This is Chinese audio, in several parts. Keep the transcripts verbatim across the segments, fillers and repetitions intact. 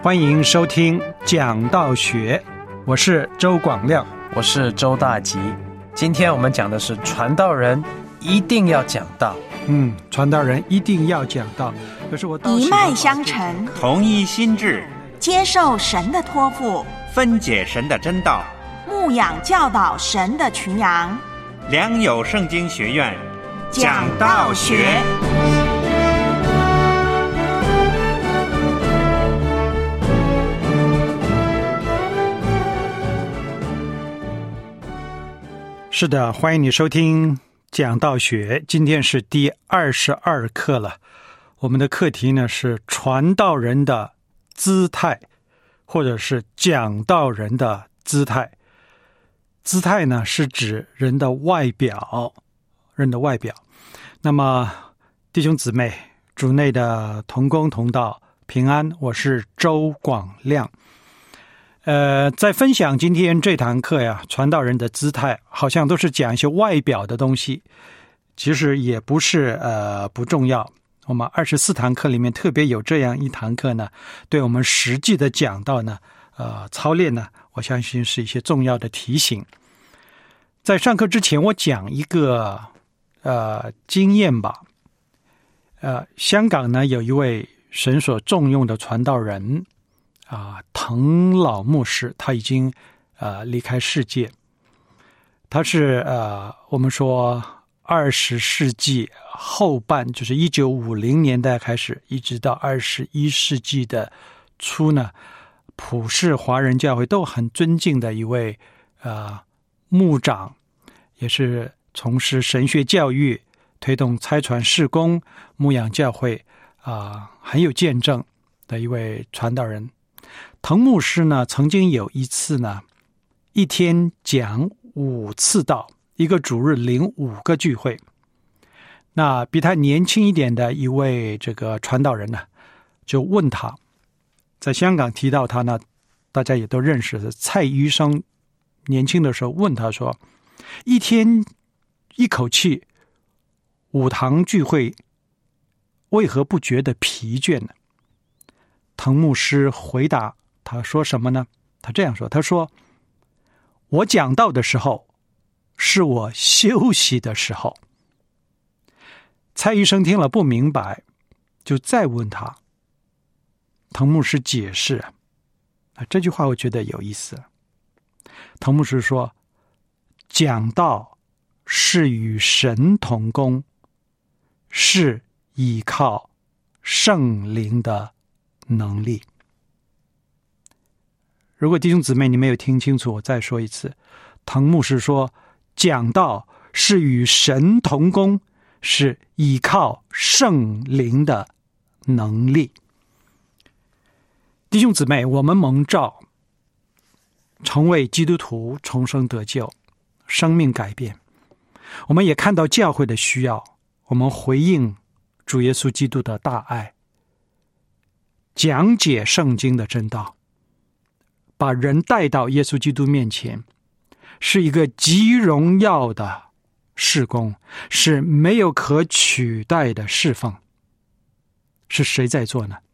欢迎收听讲道学，我是周广亮， 我是周大吉。今天我们讲的是传道人一定要讲道。 嗯，传道人一定要讲道。可是我一脉相承， 同一心志， 接受神的托付， 分解神的真道， 牧养教导神的群羊。 良友圣经学院讲道学。 是的，欢迎你收听讲道学。今天是第二十二课了。我们的课题呢是传道人的姿态，或者是讲道人的姿态。姿态呢是指人的外表，人的外表。那么弟兄姊妹，主内的同工同道平安，我是周广亮。呃，在分享今天这堂课呀，传道人的姿态，好像都是讲一些外表的东西，其实也不是呃不重要。我们二十四堂课里面特别有这样一堂课呢，对我们实际的讲道呢，呃，操练呢，我相信是一些重要的提醒。在上课之前，我讲一个呃经验吧。呃，香港呢有一位神所重用的传道人。啊，滕老牧师，他已经呃离开世界。他是呃我们说二十世纪后半，就是一九五零年代开始，一直到二十一世纪的初呢，普世华人教会都很尊敬的一位呃牧长，也是从事神学教育、推动差传事工、牧养教会啊、呃、很有见证的一位传道人。滕牧师呢，曾经有一次呢，一天讲五次道，一个主日领五个聚会。那比他年轻一点的一位这个传道人呢，就问他，在香港提到他呢，大家也都认识的蔡医生，年轻的时候问他说，一天一口气五堂聚会，为何不觉得疲倦呢？滕牧师回答，他说什么呢？他这样说，他说，我讲道的时候是我休息的时候。蔡医生听了不明白，就再问他。滕牧师解释啊，这句话我觉得有意思。滕牧师说，讲道是与神同工，是依靠圣灵的能力。如果弟兄姊妹你没有听清楚，我再说一次。滕牧师说，讲道是与神同工，是依靠圣灵的能力。弟兄姊妹，我们蒙召成为基督徒，重生得救，生命改变。我们也看到教会的需要，我们回应主耶稣基督的大爱，讲解圣经的真道，把人带到耶稣基督面前，是一个极荣耀的事工，是没有可取代的侍奉。是谁在做呢？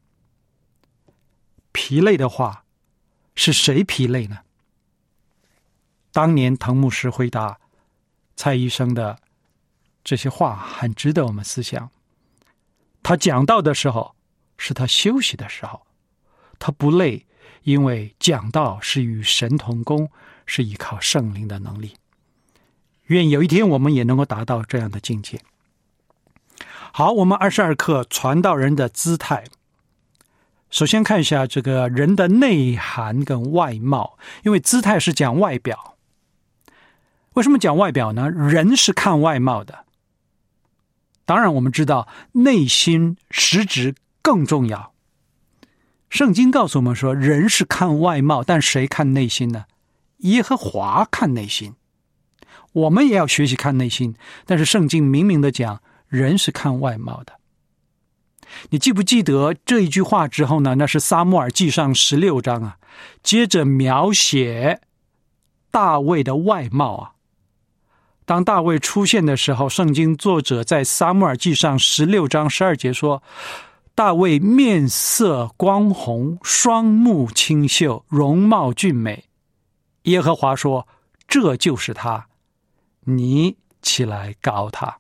疲累的话，是谁疲累呢？当年滕牧师回答蔡医生的这些话，很值得我们思想。他讲道的时候是他休息的时候，他不累，因为讲道是与神同工，是依靠圣灵的能力。愿有一天我们也能够达到这样的境界。好，我们二十二课传道人的姿态。首先看一下这个人的内涵跟外貌，因为姿态是讲外表。为什么讲外表呢？人是看外貌的。当然我们知道内心实质更重要。圣经告诉我们说，人是看外貌，但谁看内心呢？耶和华看内心。我们也要学习看内心，但是圣经明明的讲，人是看外貌的。你记不记得这一句话之后呢？那是撒母耳记上十六章啊，接着描写大卫的外貌啊。当大卫出现的时候，圣经作者在撒母耳记上十六章十二节说， 大卫面色光红，双目清秀，容貌俊美。耶和华说：这就是他，你起来膏他。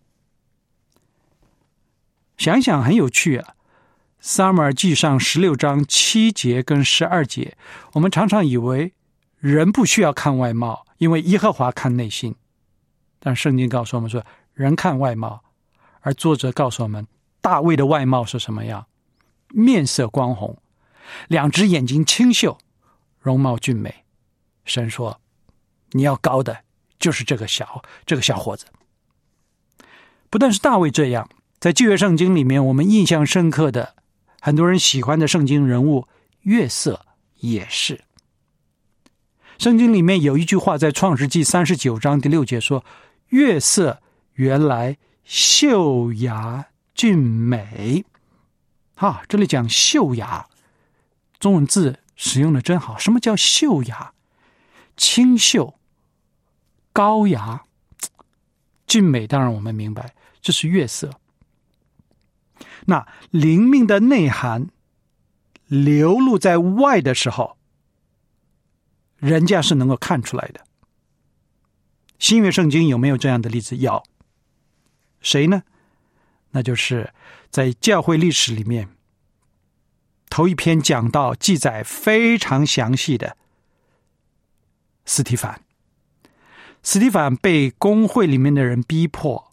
想想很有趣啊，撒母耳记上十六章七节跟十二节，我们常常以为人不需要看外貌，因为耶和华看内心。但圣经告诉我们说，人看外貌，而作者告诉我们，大卫的外貌是什么样？面色光红，两只眼睛清秀，容貌俊美。神说，你要膏的就是这个小这个小伙子。不但是大卫这样，在旧约圣经里面，我们印象深刻的，很多人喜欢的圣经人物约瑟也是。圣经里面有一句话，在创世纪三十九章第六节说，约瑟原来秀雅俊美。啊，这里讲秀雅，中文字使用的真好。什么叫秀雅？清秀、高雅、俊美，当然我们明白，这是约瑟。那灵命的内涵流露在外的时候，人家是能够看出来的。新约圣经有没有这样的例子？有。谁呢？那就是在教会历史里面头一篇讲到记载非常详细的司提反。司提反被公会里面的人逼迫，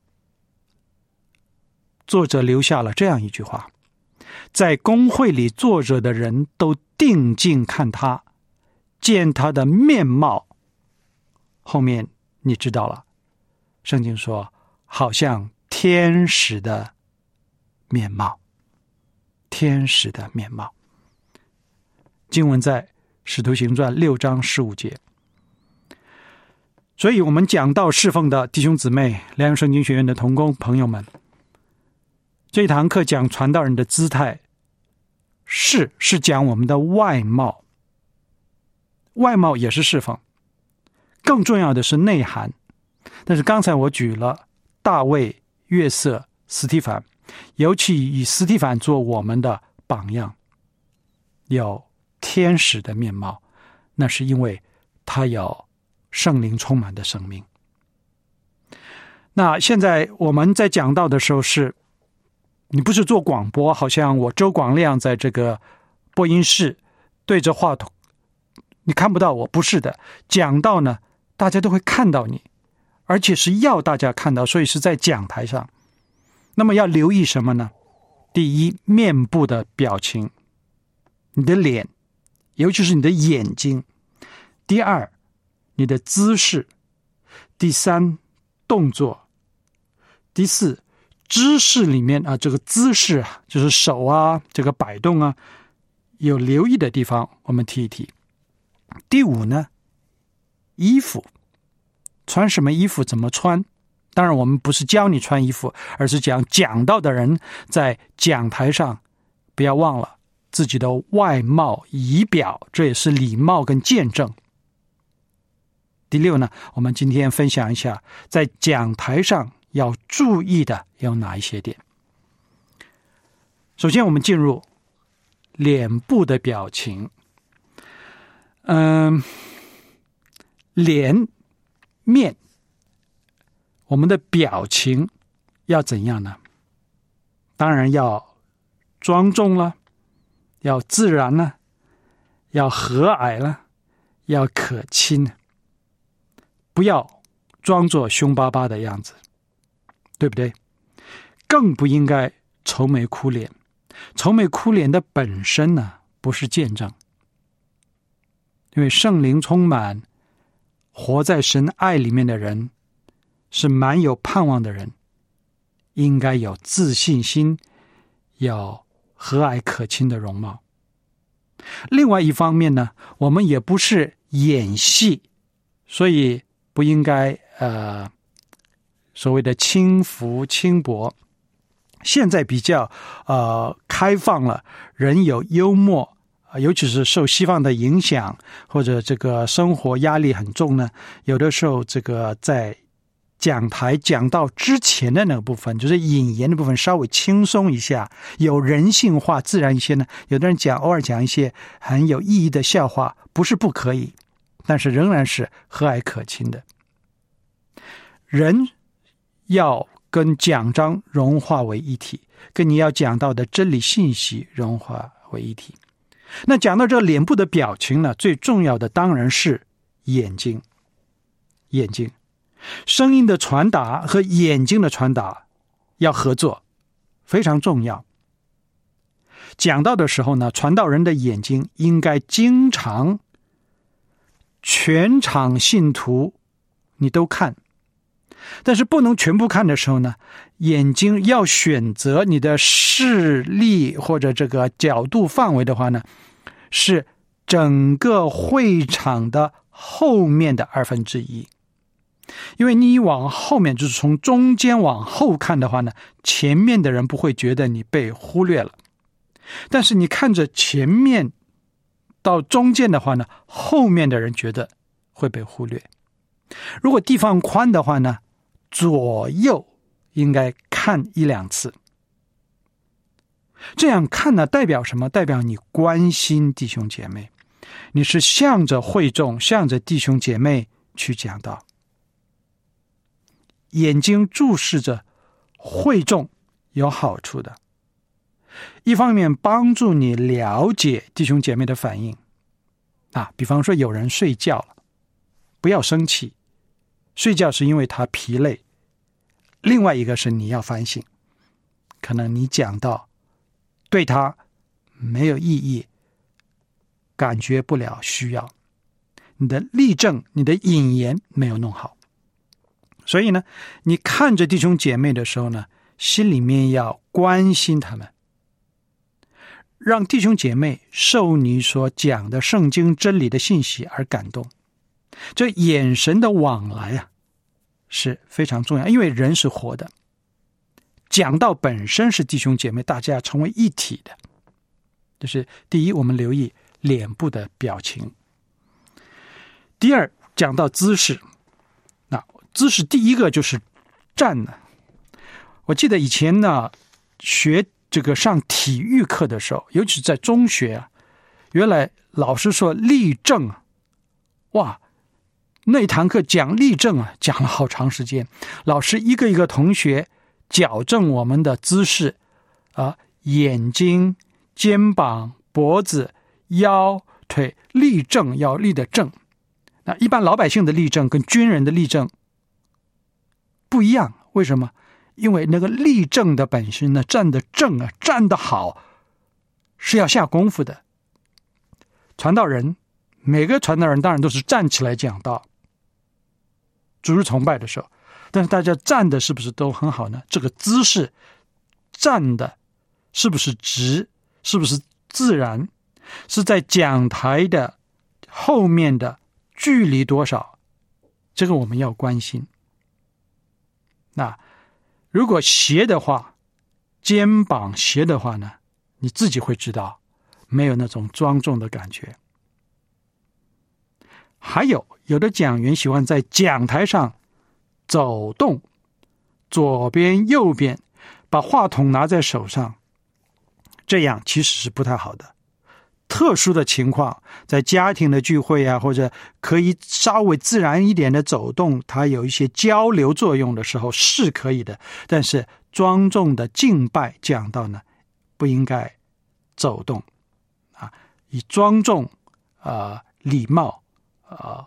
作者留下了这样一句话：在公会里坐着的人都定睛看他，见他的面貌。后面你知道了，圣经说好像天使的面貌，天使的面貌。经文在使徒行传六章十五节。所以我们讲到侍奉的弟兄姊妹，良友圣经学院的同工朋友们，这一堂课讲传道人的姿态，是是讲我们的外貌，外貌也是侍奉，更重要的是内涵。但是刚才我举了大卫、约瑟、司提反，尤其以司提反做我们的榜样，有天使的面貌，那是因为他有圣灵充满的生命。那现在我们在讲到的时候，是你不是做广播，好像我周广亮在这个播音室对着话筒，你看不到我，不是的。讲到呢，大家都会看到你，而且是要大家看到，所以是在讲台上。那么要留意什么呢？第一，面部的表情，你的脸，尤其是你的眼睛。第二，你的姿势。第三，动作。第四，姿势里面啊，这个姿势啊，就是手啊，这个摆动啊，有留意的地方，我们提一提。第五呢，衣服，穿什么衣服，怎么穿。当然我们不是教你穿衣服，而是讲讲道的人在讲台上不要忘了自己的外貌仪表，这也是礼貌跟见证。第六呢，我们今天分享一下在讲台上要注意的有哪一些点。首先我们进入脸部的表情。嗯，脸面，我们的表情要怎样呢？当然要庄重了，要自然了，要和蔼了，要可亲，不要装作凶巴巴的样子，对不对？更不应该愁眉苦脸。愁眉苦脸的本身呢，不是见证。因为圣灵充满，活在神爱里面的人是蛮有盼望的人，应该有自信心，有和蔼可亲的容貌。另外一方面呢，我们也不是演戏，所以不应该呃所谓的轻浮轻薄。现在比较呃开放了，人有幽默，尤其是受西方的影响，或者这个生活压力很重呢，有的时候这个在讲台讲到之前的那个部分，就是引言的部分稍微轻松一下，有人性化自然一些呢，有的人讲偶尔讲一些很有意义的笑话，不是不可以，但是仍然是和蔼可亲的。人要跟讲章融化为一体，跟你要讲到的真理信息融化为一体。那讲到这脸部的表情呢，最重要的当然是眼睛。眼睛，声音的传达和眼睛的传达要合作，非常重要。讲道的时候呢，传道人的眼睛应该经常全场信徒你都看，但是不能全部看的时候呢，眼睛要选择你的视力或者这个角度范围的话呢，是整个会场的后面的二分之一。因为你往后面，就是从中间往后看的话呢，前面的人不会觉得你被忽略了，但是你看着前面到中间的话呢，后面的人觉得会被忽略。如果地方宽的话呢，左右应该看一两次。这样看呢，代表什么？代表你关心弟兄姐妹，你是向着会众，向着弟兄姐妹去讲道。眼睛注视着会众有好处的，一方面帮助你了解弟兄姐妹的反应啊，比方说有人睡觉了，不要生气，睡觉是因为他疲累。另外一个是你要反省，可能你讲到对他没有意义，感觉不了需要，你的例证，你的引言没有弄好。所以呢，你看着弟兄姐妹的时候呢，心里面要关心他们，让弟兄姐妹受你所讲的圣经真理的信息而感动。这眼神的往来啊，是非常重要，因为人是活的，讲道本身是弟兄姐妹大家成为一体的。就是第一，我们留意脸部的表情。第二，讲到姿势。那姿势第一个就是站呢。我记得以前呢，学这个上体育课的时候，尤其是在中学啊，原来老师说立正啊，哇，那堂课讲立正啊，讲了好长时间。老师一个一个同学矫正我们的姿势啊，眼睛、肩膀、脖子、腰、腿，立正要立得正。那一般老百姓的立正跟军人的立正不一样，为什么？因为那个立正的本身呢，站得正啊，站得好，是要下功夫的。传道人，每个传道人当然都是站起来讲道，主日崇拜的时候，但是大家站的是不是都很好呢？这个姿势站的是不是直，是不是自然，是在讲台的后面的距离多少，这个我们要关心。那如果斜的话，肩膀斜的话呢，你自己会知道没有那种庄重的感觉。还有有的讲员喜欢在讲台上走动，左边右边，把话筒拿在手上，这样其实是不太好的。特殊的情况，在家庭的聚会啊，或者可以稍微自然一点的走动，它有一些交流作用的时候是可以的。但是庄重的敬拜讲道呢，不应该走动啊，以庄重、呃、礼貌、呃、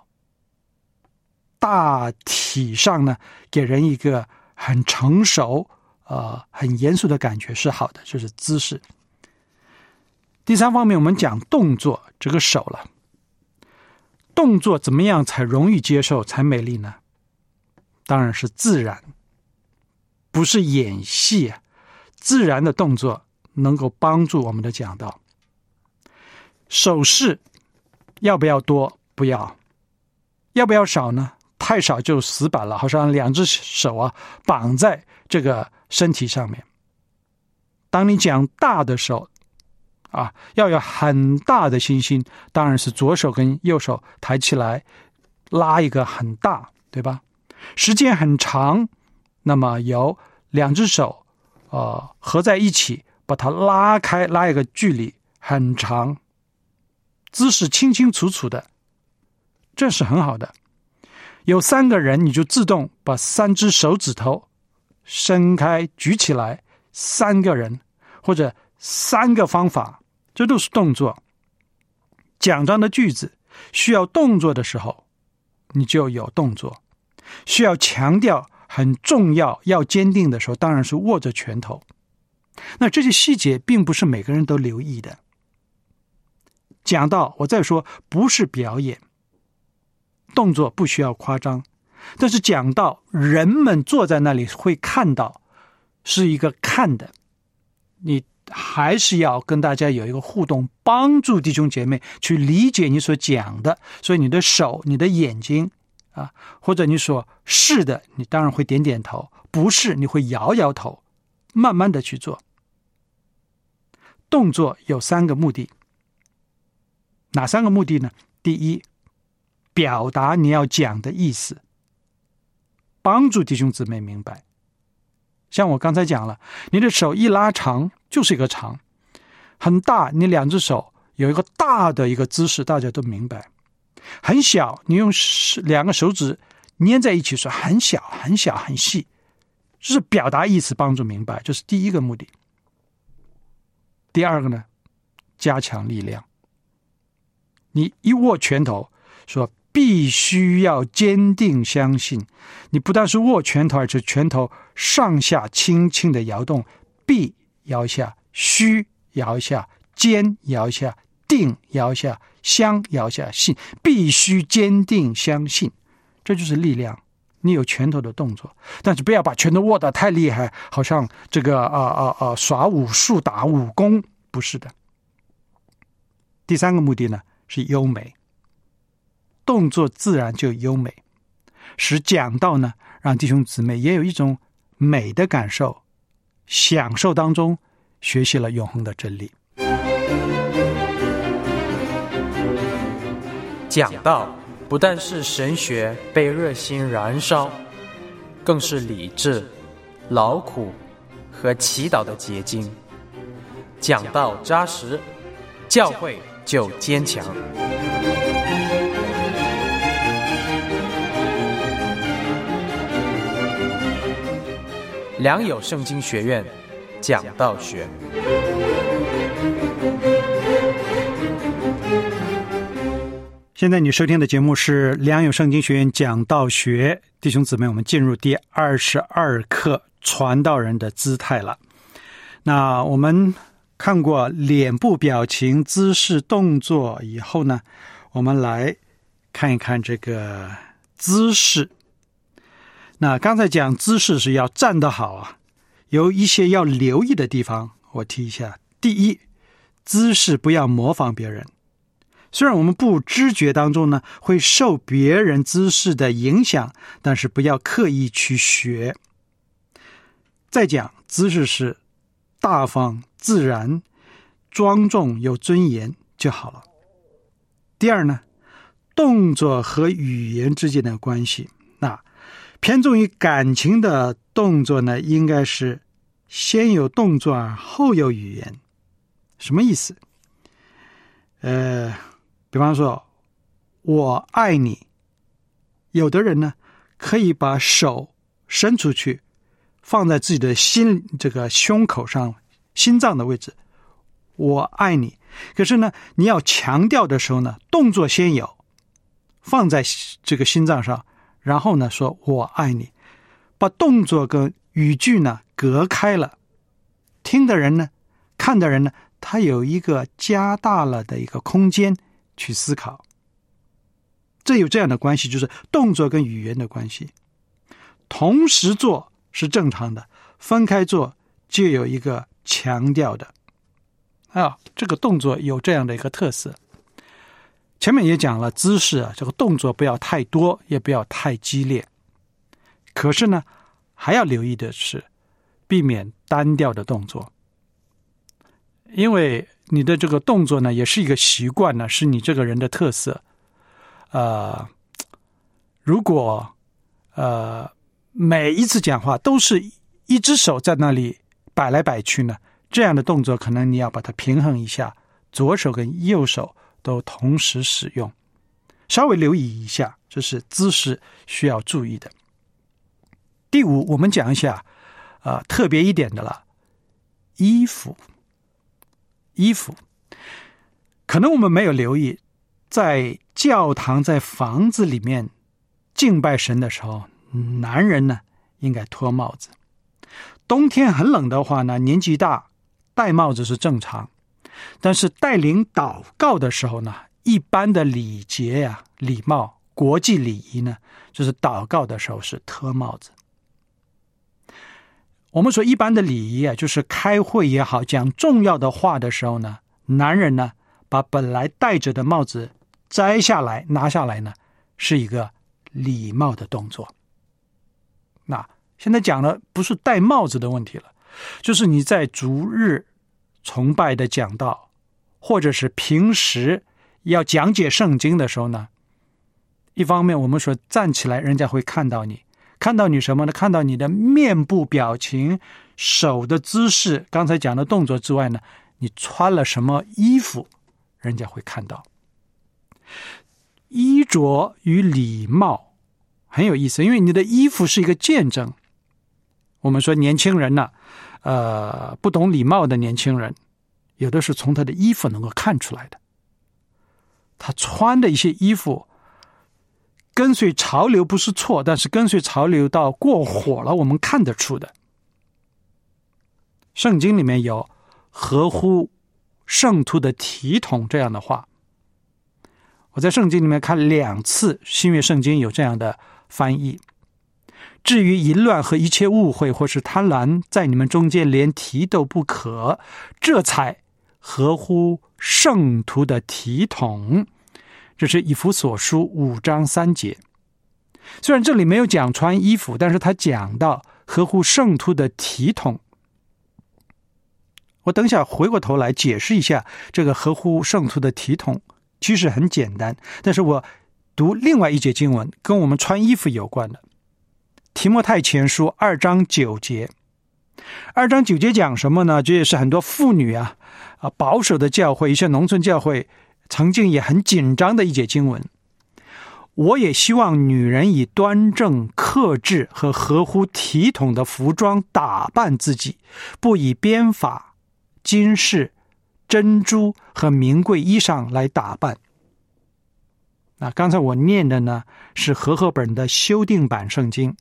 大体上呢，给人一个很成熟、呃、很严肃的感觉是好的，就是姿势。第三方面，我们讲动作，这个手了。动作怎么样才容易接受，才美丽呢？当然是自然，不是演戏啊。自然的动作能够帮助我们的讲道。手势要不要多？不要。要不要少呢？太少就死板了，好像两只手啊绑在这个身体上面。当你讲大的时候啊，要有很大的信心，当然是左手跟右手抬起来拉一个很大，对吧？ 时间很长，那么由两只手呃合在一起，把它拉开，拉一个距离很长，姿势清清楚楚的，这是很好的。有三个人，你就自动把三只手指头伸开举起来，三个人或者三个方法，这都是动作。讲章的句子需要动作的时候，你就有动作；需要强调很重要要坚定的时候，当然是握着拳头。那这些细节并不是每个人都留意的。讲到我再说，不是表演，动作不需要夸张，但是讲到人们坐在那里会看到，是一个看的，你还是要跟大家有一个互动，帮助弟兄姐妹去理解你所讲的。所以你的手、你的眼睛啊，或者你所是的，你当然会点点头；不是，你会摇摇头，慢慢的去做。动作有三个目的，哪三个目的呢？第一，表达你要讲的意思，帮助弟兄姊妹明白。像我刚才讲了，你的手一拉长就是一个长，很大，你两只手有一个大的一个姿势，大家都明白。很小，你用两个手指粘在一起说很小很小很细，这是表达意思，帮助明白，这是第一个目的。第二个呢，加强力量。你一握拳头说必须要坚定相信，你不但是握拳头，而且拳头上下轻轻的摇动，必摇一下，须摇一下，坚摇一下，定摇一下，相摇一下，信，必须坚定相信，这就是力量。你有拳头的动作，但是不要把拳头握得太厉害，好像这个啊啊啊耍武术打武功，不是的。第三个目的呢是优美，动作自然就优美，使讲道呢让弟兄姊妹也有一种美的感受，享受当中学习了永恒的真理。 讲道不但是神学被热心燃烧，更是理智、劳苦和祈祷的结晶。讲道扎实，教会就坚强。良友圣经学院讲道学。 现在你收听的节目是良友圣经学院讲道学，弟兄姊妹，我们进入第二十二课传道人的姿态了。那我们看过脸部表情、姿势、动作以后呢，我们来看一看这个姿势。那刚才讲姿势是要站得好啊，有一些要留意的地方，我提一下。第一，姿势不要模仿别人。虽然我们不知觉当中呢会受别人姿势的影响，但是不要刻意去学。再讲姿势是大方、自然、庄重、有尊严就好了。第二呢，动作和语言之间的关系，那偏重于感情的动作呢，应该是先有动作后有语言。什么意思？呃比方说我爱你，有的人呢可以把手伸出去放在自己的心这个胸口上，心脏的位置，我爱你。可是呢你要强调的时候呢，动作先有，放在这个心脏上，然后呢说我爱你，把动作跟语句呢隔开了，听的人呢看的人呢，他有一个加大了的一个空间去思考。这有这样的关系，就是动作跟语言的关系。同时做是正常的，分开做就有一个强调的啊，这个动作有这样的一个特色。前面也讲了姿势啊，这个动作不要太多，也不要太激烈。可是呢还要留意的是避免单调的动作，因为你的这个动作呢也是一个习惯呢，是你这个人的特色。呃如果呃，每一次讲话都是一只手在那里摆来摆去呢，这样的动作可能你要把它平衡一下，左手跟右手都同时使用，稍微留意一下，这是姿势需要注意的。第五，我们讲一下呃，特别一点的了，衣服。衣服可能我们没有留意，在教堂在房子里面敬拜神的时候，男人呢应该脱帽子。冬天很冷的话呢，年纪大戴帽子是正常，但是带领祷告的时候呢，一般的礼节呀、礼貌、国际礼仪呢，就是祷告的时候是脱帽子。我们说一般的礼仪啊，就是开会也好，讲重要的话的时候呢，男人呢把本来戴着的帽子摘下来拿下来呢，是一个礼貌的动作。那现在讲的不是戴帽子的问题了，就是你在逐日崇拜的讲道，或者是平时要讲解圣经的时候呢，一方面我们说站起来人家会看到你，看到你什么呢？看到你的面部表情、手的姿势，刚才讲的动作之外呢，你穿了什么衣服，人家会看到。衣着与礼貌很有意思，因为你的衣服是一个见证。我们说年轻人呢、啊，呃，不懂礼貌的年轻人，有的是从他的衣服能够看出来的。他穿的一些衣服跟随潮流不是错，但是跟随潮流到过火了，我们看得出的。圣经里面有合乎圣徒的体统这样的话，我在圣经里面看两次新约圣经有这样的翻译。至于淫乱和一切误会或是贪婪，在你们中间连提都不可，这才合乎圣徒的体统。这是以弗所书五章三节。虽然这里没有讲穿衣服，但是他讲到合乎圣徒的体统。我等一下回过头来解释一下这个合乎圣徒的体统，其实很简单，但是我读另外一节经文跟我们穿衣服有关的。提摩太前书二章九节，二章九节讲什么呢？这也是很多妇女啊啊保守的教会，一些农村教会曾经也很紧张的一节经文。我也希望女人以端正、克制和合乎体统的服装打扮自己，不以编发、金饰、珍珠和名贵衣裳来打扮。那刚才我念的呢是和合本的修订版圣经。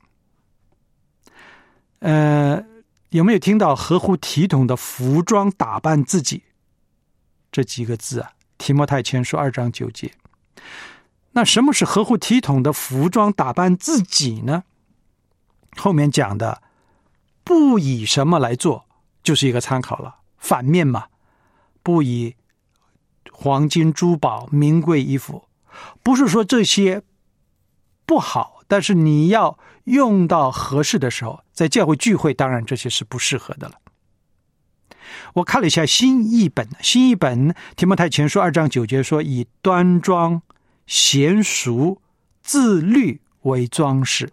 呃，有没有听到合乎体统的服装打扮自己这几个字啊？提摩太前书二章九节。那什么是合乎体统的服装打扮自己呢？后面讲的不以什么来做就是一个参考了，反面嘛，不以黄金珠宝名贵衣服，不是说这些不好，但是你要用到合适的时候，在教会聚会当然这些是不适合的了。我看了一下新译本，新译本提摩太前书二章九节说，以端庄、娴熟、自律为装饰。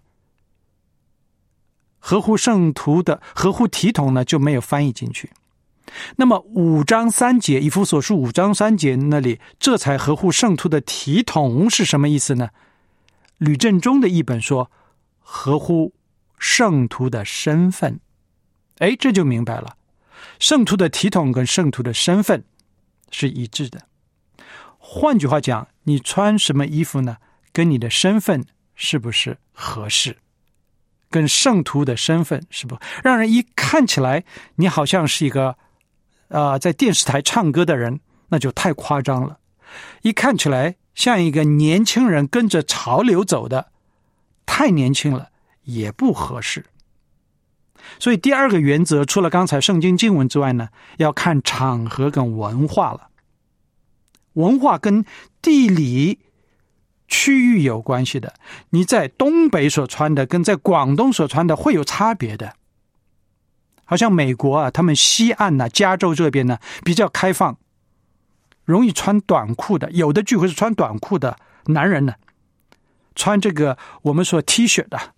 合乎圣徒的合乎体统呢就没有翻译进去。那么五章三节，以弗所书五章三节那里，这才合乎圣徒的体统是什么意思呢？吕振中的译本说，合乎圣徒的身份。哎，这就明白了，圣徒的体统跟圣徒的身份是一致的。换句话讲，你穿什么衣服呢？跟你的身份是不是合适？跟圣徒的身份是不是让人一看起来你好像是一个呃，在电视台唱歌的人，那就太夸张了。一看起来像一个年轻人跟着潮流走的，太年轻了，也不合适。所以第二个原则，除了刚才圣经经文之外呢，要看场合跟文化了。文化跟地理区域有关系的，你在东北所穿的跟在广东所穿的会有差别的。好像美国啊，他们西岸啊，加州这边呢比较开放，容易穿短裤的，有的聚会是穿短裤的男人呢，穿这个我们说 T 恤的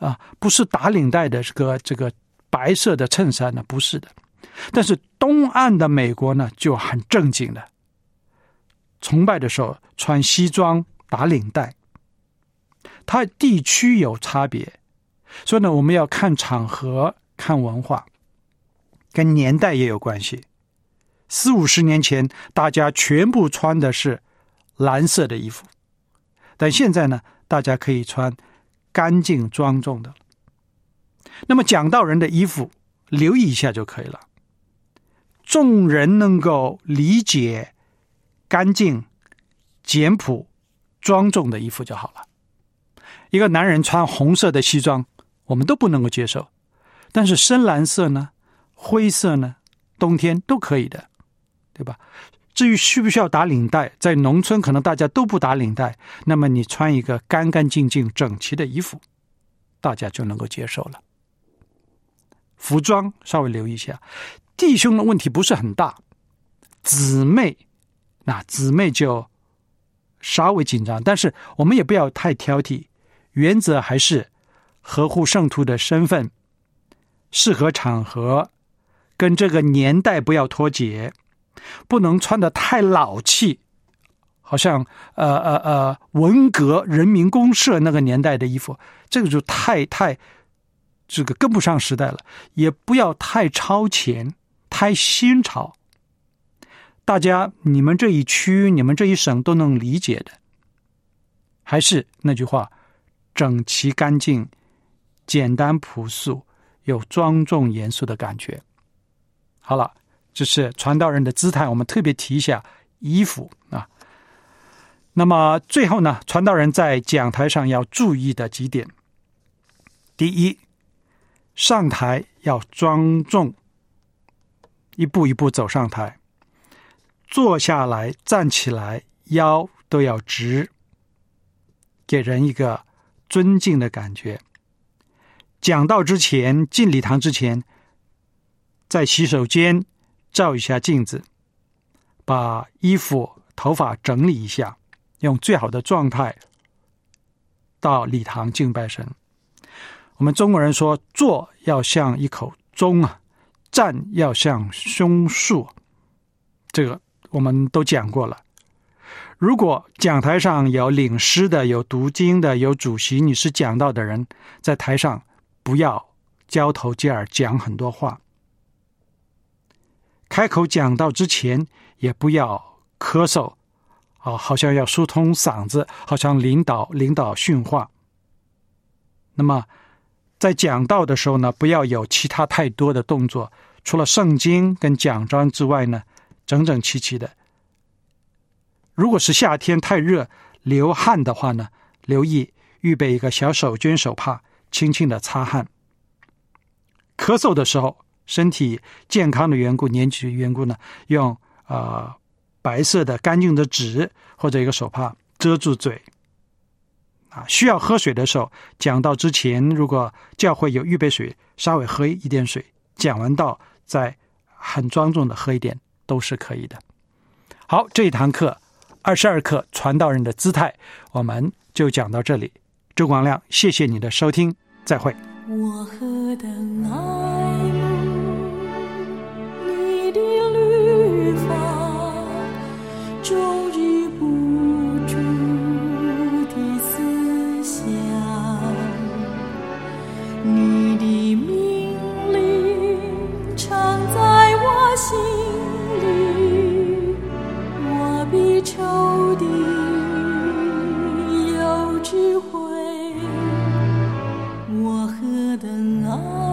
啊，不是打领带的这个这个白色的衬衫呢，不是的。但是东岸的美国呢就很正经的，崇拜的时候穿西装打领带。它地区有差别，所以呢，我们要看场合、看文化，跟年代也有关系。四五十年前，大家全部穿的是蓝色的衣服，但现在呢，大家可以穿干净庄重的。那么讲道人的衣服，留意一下就可以了。众人能够理解干净、简朴、庄重的衣服就好了。一个男人穿红色的西装，我们都不能够接受，但是深蓝色呢、灰色呢，冬天都可以的，对吧？至于需不需要打领带，在农村可能大家都不打领带，那么你穿一个干干净净整齐的衣服，大家就能够接受了。服装稍微留意一下，弟兄的问题不是很大，姊妹那姊妹就稍微紧张，但是我们也不要太挑剔，原则还是合乎圣徒的身份，适合场合，跟这个年代不要脱节，不能穿得太老气，好像呃呃呃文革人民公社那个年代的衣服，这个就太太这个跟不上时代了。也不要太超前，太新潮，大家你们这一区你们这一省都能理解的。还是那句话，整齐干净，简单朴素，有庄重严肃的感觉。好了，这是传道人的姿态，我们特别提一下衣服啊。那么最后呢，传道人在讲台上要注意的几点。第一，上台要庄重，一步一步走上台，坐下来站起来腰都要直，给人一个尊敬的感觉。讲道之前，进礼堂之前，在洗手间照一下镜子，把衣服头发整理一下，用最好的状态到礼堂敬拜神。我们中国人说，坐要像一口钟啊，站要像胸树，这个我们都讲过了。如果讲台上有领诗的，有读经的，有主席，你是讲道的人，在台上不要交头接耳讲很多话，开口讲道之前也不要咳嗽啊，好像要疏通嗓子，好像领导领导训话。那么在讲道的时候呢，不要有其他太多的动作，除了圣经跟讲章之外呢，整整齐齐的。如果是夏天太热流汗的话呢，留意预备一个小手绢手帕，轻轻的擦汗。咳嗽的时候，身体健康的缘故，年纪的缘故呢，用呃白色的干净的纸或者一个手帕遮住嘴。啊，需要喝水的时候，讲道之前，如果教会有预备水，稍微喝一点水，讲完道再很庄重的喝一点，都是可以的。好，这一堂课二十二课传道人的姿态，我们就讲到这里。周光亮，谢谢你的收听，再会。 我何等爱慕你的律法，终日不住的思想，你的命令常在我心里，我比仇敌有智慧，我何等爱